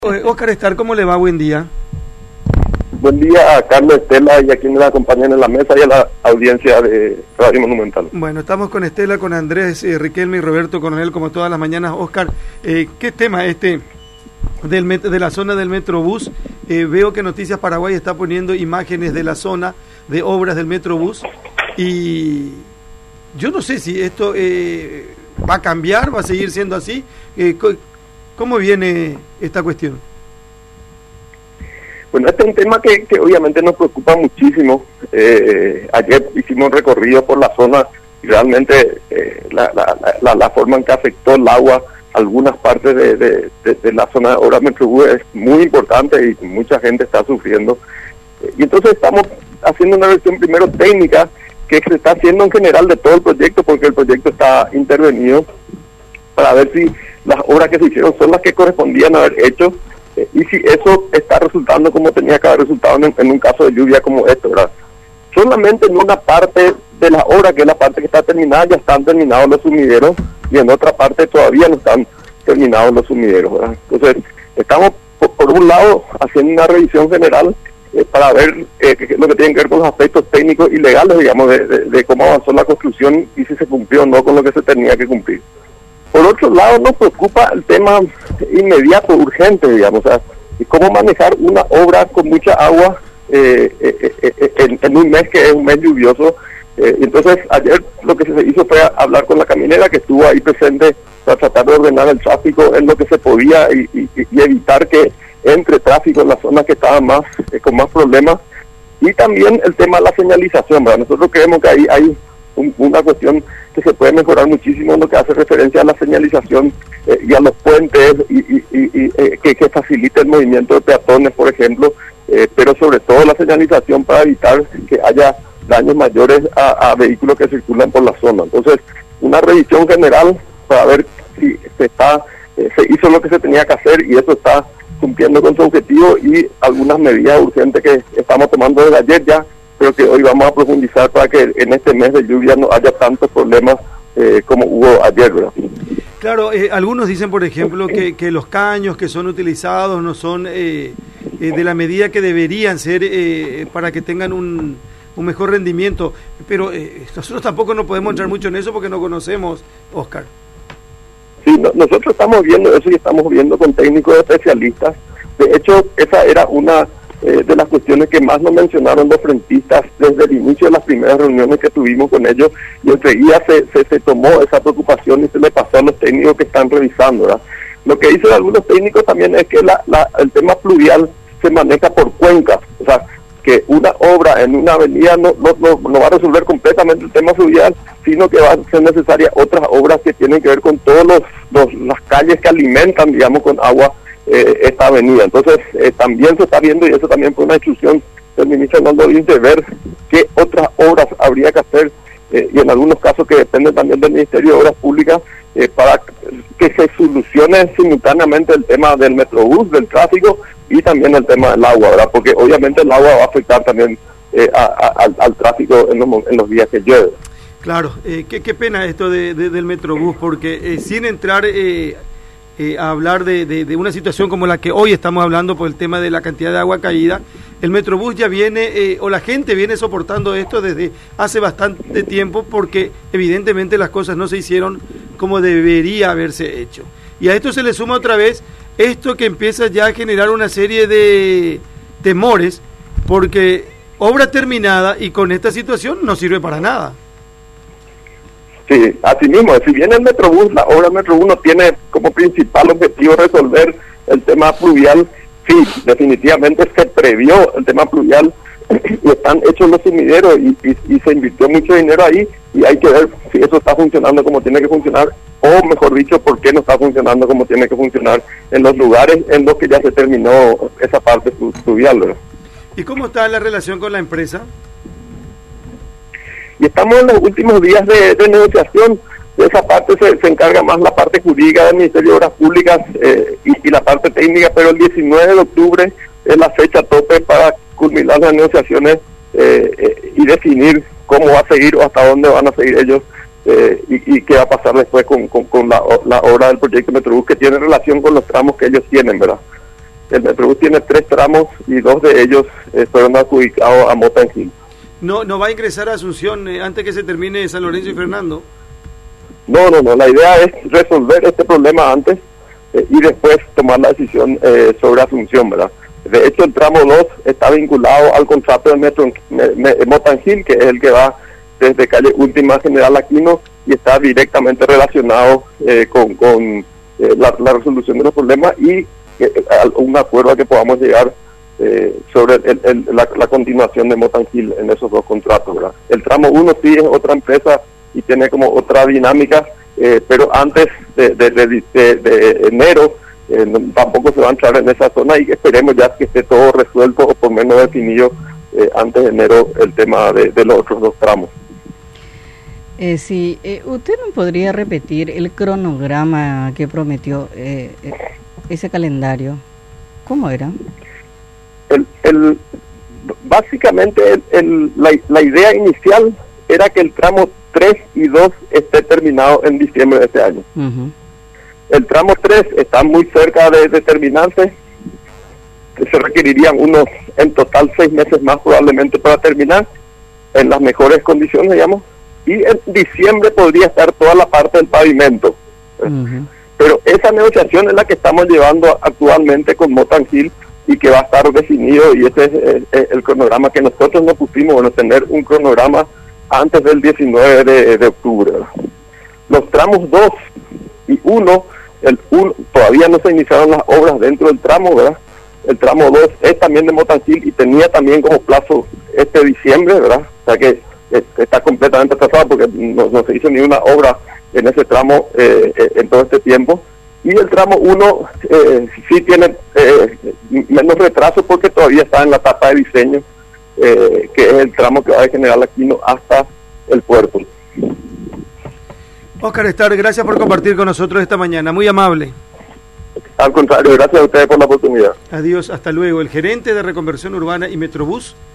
Óscar Estar, ¿cómo le va? Buen día. Buen día a Carlos, Estela y a quienes la acompañan en la mesa y a la audiencia de Radio Monumental. Bueno, estamos con Estela, con Andrés, Riquelme y Roberto Coronel, como todas las mañanas. Óscar, ¿qué tema de la zona del Metrobús? Veo que Noticias Paraguay está poniendo imágenes de la zona de obras del Metrobús y yo no sé si esto va a cambiar, va a seguir siendo así. ¿Cómo viene esta cuestión? Bueno, este es un tema que obviamente nos preocupa muchísimo. Ayer hicimos un recorrido por la zona y realmente la forma en que afectó el agua algunas partes de la zona de obras Metrobús es muy importante y mucha gente está sufriendo. Y entonces estamos haciendo una versión primero técnica que se está haciendo en general de todo el proyecto, porque el proyecto está intervenido, para ver si las obras que se hicieron son las que correspondían haber hecho y si eso está resultando como tenía que haber resultado en un caso de lluvia como esto, ¿verdad? Solamente en una parte de la obra, que es la parte que está terminada, ya están terminados los sumideros y en otra parte todavía no están terminados los sumideros, ¿verdad? Entonces estamos por un lado haciendo una revisión general para ver lo que tiene que ver con los aspectos técnicos y legales, digamos, de cómo avanzó la construcción y si se cumplió o no con lo que se tenía que cumplir. Por otro lado, nos preocupa el tema inmediato, urgente, digamos, o sea, cómo manejar una obra con mucha agua en un mes que es un mes lluvioso. Entonces, ayer lo que se hizo fue hablar con la caminera que estuvo ahí presente para tratar de ordenar el tráfico en lo que se podía y evitar que entre tráfico en las zonas que estaban con más problemas. Y también el tema de la señalización, ¿verdad? Nosotros creemos que ahí hay una cuestión que se puede mejorar muchísimo en lo que hace referencia a la señalización y a los puentes que facilite el movimiento de peatones, por ejemplo, pero sobre todo la señalización para evitar que haya daños mayores a vehículos que circulan por la zona. Entonces, una revisión general para ver si se hizo lo que se tenía que hacer y eso está cumpliendo con su objetivo, y algunas medidas urgentes que estamos tomando desde ayer ya, pero que hoy vamos a profundizar para que en este mes de lluvia no haya tantos problemas como hubo ayer, ¿verdad? Claro, algunos dicen, por ejemplo, que los caños que son utilizados no son de la medida que deberían ser para que tengan un mejor rendimiento, pero nosotros tampoco no podemos entrar mucho en eso porque no conocemos, Óscar. Sí, nosotros estamos viendo eso y estamos viendo con técnicos especialistas. De hecho, esa era una de las cuestiones que más nos mencionaron los frentistas desde el inicio de las primeras reuniones que tuvimos con ellos, y enseguida se tomó esa preocupación y se le pasó a los técnicos que están revisando, ¿verdad? Lo que dicen algunos técnicos también es que el tema pluvial se maneja por cuencas, o sea, que una obra en una avenida no va a resolver completamente el tema fluvial, sino que va a ser necesaria otras obras que tienen que ver con todas las calles que alimentan, digamos, con agua esta avenida. Entonces, también se está viendo, y eso también fue una instrucción del ministro Hernando Lins, de ver qué otras obras habría que hacer, y en algunos casos que dependen también del Ministerio de Obras Públicas, para que se solucione simultáneamente el tema del Metrobús, del tráfico, y también el tema del agua, ¿verdad? Porque obviamente el agua va a afectar también al tráfico en los días que llueve. Claro, qué pena esto del Metrobús, porque sin entrar a hablar de una situación como la que hoy estamos hablando por el tema de la cantidad de agua caída, el Metrobús ya viene, o la gente viene soportando esto desde hace bastante tiempo, porque evidentemente las cosas no se hicieron como debería haberse hecho. Y a esto se le suma otra vez esto que empieza ya a generar una serie de temores, porque obra terminada y con esta situación no sirve para nada. Sí, así mismo, si bien el Metrobús, la obra Metrobús no tiene como principal objetivo resolver el tema pluvial, sí, definitivamente se previó el tema pluvial y están hechos los sumideros y se invirtió mucho dinero ahí, y hay que ver si eso está funcionando como tiene que funcionar, o mejor dicho, por qué no está funcionando como tiene que funcionar en los lugares en los que ya se terminó esa parte fluvial, ¿verdad? ¿Y cómo está la relación con la empresa? Y estamos en los últimos días de negociación. De esa parte se encarga más la parte jurídica del Ministerio de Obras Públicas y la parte técnica, pero el 19 de octubre es la fecha tope para culminar las negociaciones y definir cómo va a seguir o hasta dónde van a seguir ellos y qué va a pasar después con la obra del proyecto Metrobús, que tiene relación con los tramos que ellos tienen, ¿verdad? el Metrobús tiene 3 tramos y 2 de ellos fueron adjudicados a Motangil. No va a ingresar a Asunción antes que se termine San Lorenzo y Fernando. No, la idea es resolver este problema antes y después tomar la decisión sobre Asunción, ¿verdad? De hecho, el tramo 2 está vinculado al contrato de Motangil, que es el que va desde calle Última General Aquino y está directamente relacionado con la resolución de los problemas y un acuerdo a que podamos llegar sobre la continuación de Motangil en esos 2 contratos, ¿verdad? El tramo 1 sí es otra empresa y tiene como otra dinámica, pero antes de enero tampoco se va a entrar en esa zona y esperemos ya que esté todo resuelto o por menos definido antes de enero el tema de los otros 2 tramos. Sí, ¿usted me podría repetir el cronograma que prometió, ese calendario? ¿Cómo era? Básicamente la idea inicial era que el tramo 3 y 2 esté terminado en diciembre de este año. Uh-huh. El tramo 3 está muy cerca de terminarse, se requerirían en total 6 meses más probablemente para terminar, en las mejores condiciones, digamos, y en diciembre podría estar toda la parte del pavimento. Uh-huh. Pero esa negociación es la que estamos llevando actualmente con Motangil y que va a estar definido, y ese es el cronograma que nosotros nos pusimos, bueno, tener un cronograma antes del 19 de octubre. Los tramos 2 y 1, todavía no se iniciaron las obras dentro del tramo, ¿verdad? El tramo 2 es también de Motangil y tenía también como plazo diciembre, ¿verdad? O sea que está completamente atrasado porque no se hizo ni una obra en ese tramo en todo este tiempo. Y el tramo 1 sí tiene menos retraso porque todavía está en la etapa de diseño, que es el tramo que va de General Aquino hasta el puerto. Óscar Starr, gracias por compartir con nosotros esta mañana, muy amable. Al contrario, gracias a ustedes por la oportunidad. Adiós, hasta luego. El gerente de Reconversión Urbana y Metrobús,